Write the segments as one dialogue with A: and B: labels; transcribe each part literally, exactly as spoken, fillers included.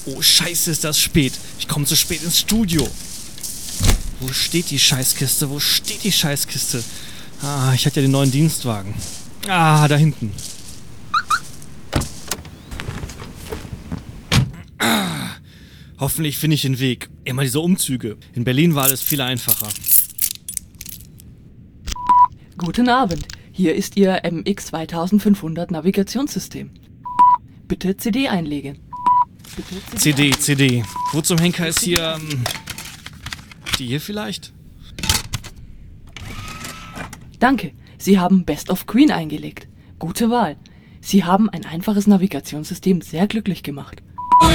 A: Oh, scheiße, ist das spät. Ich komme zu spät ins Studio. Wo steht die Scheißkiste? Wo steht die Scheißkiste? Ah, ich hatte ja den neuen Dienstwagen. Ah, da hinten. Ah, hoffentlich finde ich den Weg. Immer diese Umzüge. In Berlin war alles viel einfacher.
B: Guten Abend. Hier ist Ihr M X zweitausendfünfhundert Navigationssystem. Bitte C D einlegen. Bitte
A: C D, C D. Wo zum Henker ist hier... Ähm, die hier vielleicht?
B: Danke. Sie haben Best of Queen eingelegt. Gute Wahl. Sie haben ein einfaches Navigationssystem sehr glücklich gemacht.
A: Ah!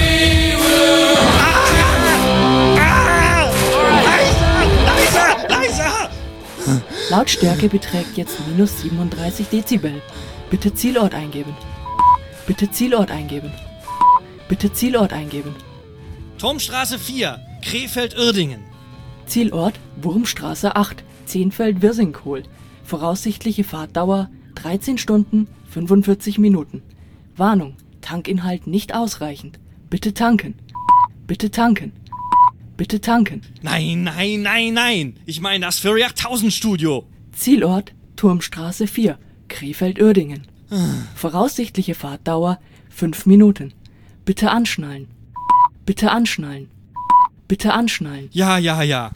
A: Ah! Leiser! Leiser! Leiser!
B: Lautstärke beträgt jetzt minus siebenunddreißig Dezibel. Bitte Zielort eingeben. Bitte Zielort eingeben. Bitte Zielort eingeben.
A: Turmstraße vier, Krefeld-Uerdingen.
B: Zielort Wurmstraße acht, Zehnfeld-Wirsingkohl. Voraussichtliche Fahrtdauer dreizehn Stunden, fünfundvierzig Minuten. Warnung, Tankinhalt nicht ausreichend. Bitte tanken. Bitte tanken. Bitte tanken.
A: Nein, nein, nein, nein. Ich meine das Fury achttausend Studio.
B: Zielort Turmstraße vier, Krefeld-Uerdingen. Voraussichtliche Fahrtdauer fünf Minuten. Bitte anschnallen. Bitte anschnallen. Bitte anschnallen.
A: Ja, ja, ja.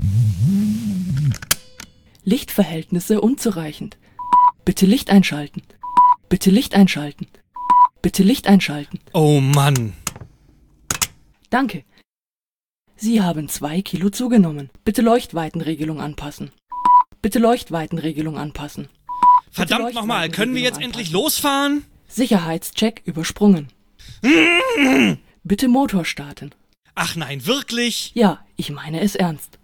B: Lichtverhältnisse unzureichend. Bitte Licht einschalten. Bitte Licht einschalten. Bitte Licht einschalten.
A: Oh Mann.
B: Danke. Sie haben zwei Kilo zugenommen. Bitte Leuchtweitenregelung anpassen. Bitte Leuchtweitenregelung anpassen.
A: Verdammt nochmal, können wir jetzt endlich losfahren?
B: Sicherheitscheck übersprungen. Bitte Motor starten.
A: Ach nein, wirklich?
B: Ja, ich meine es ernst.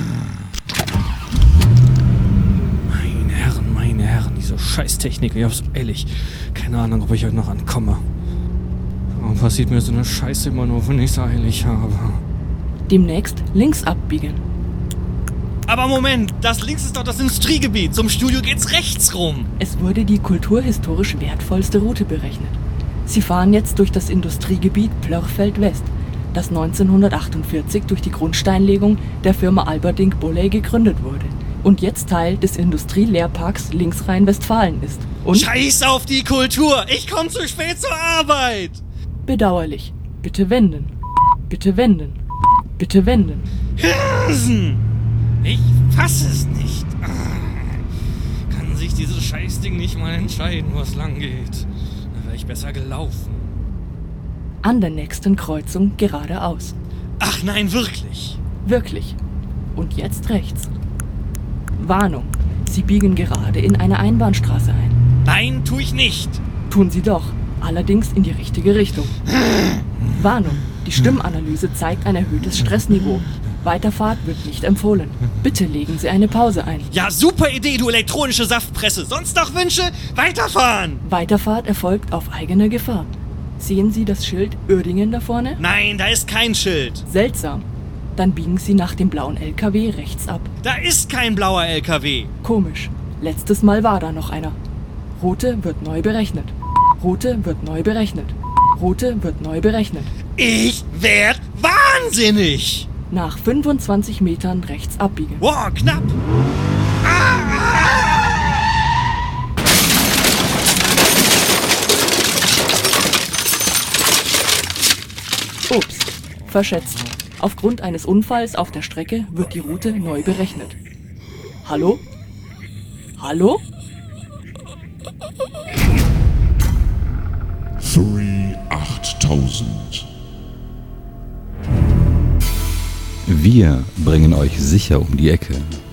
A: Meine Herren, meine Herren, diese Scheißtechnik, ich hab's eilig. Keine Ahnung, ob ich heute noch ankomme. Warum passiert mir so eine Scheiße immer nur, wenn ich's eilig habe?
B: Demnächst links abbiegen.
A: Aber Moment, das links ist doch das Industriegebiet. Zum Studio geht's rechts rum.
B: Es wurde die kulturhistorisch wertvollste Route berechnet. Sie fahren jetzt durch das Industriegebiet Plörfeld West, das neunzehnhundertachtundvierzig durch die Grundsteinlegung der Firma Alberdingk Bolley gegründet wurde und jetzt Teil des Industrielehrparks Linksrhein-Westfalen ist. Und
A: Scheiß auf die Kultur! Ich komm zu spät zur Arbeit!
B: bedauerlich. Bitte wenden. Bitte wenden. Bitte wenden.
A: Hirsen! Ich fass es nicht. Kann sich dieses Scheißding nicht mal entscheiden, wo es lang geht? Da wäre ich besser gelaufen.
B: An der nächsten Kreuzung geradeaus.
A: Ach nein, wirklich?
B: Wirklich. Und jetzt rechts. Warnung. Sie biegen gerade in eine Einbahnstraße ein.
A: Nein, tu ich nicht.
B: Tun Sie doch. Allerdings in die richtige Richtung. Warnung. Die Stimmanalyse zeigt ein erhöhtes Stressniveau. Weiterfahrt wird nicht empfohlen. Bitte legen Sie eine Pause ein.
A: Ja, super Idee, du elektronische Saftpresse. Sonst noch Wünsche? Weiterfahren!
B: Weiterfahrt erfolgt auf eigene Gefahr. Sehen Sie das Schild Uerdingen da vorne?
A: Nein, da ist kein Schild.
B: Seltsam. Dann biegen Sie nach dem blauen L K W rechts ab.
A: Da ist kein blauer L K W.
B: Komisch. Letztes Mal war da noch einer. Route wird neu berechnet. Route wird neu berechnet. Route wird neu berechnet.
A: Ich werd wahnsinnig!
B: Nach fünfundzwanzig Metern rechts abbiegen.
A: Wow, knapp!
B: Ups, verschätzt. Aufgrund eines Unfalls auf der Strecke wird die Route neu berechnet. Hallo? Hallo?
C: Fury achttausend.
D: Wir bringen euch sicher um die Ecke.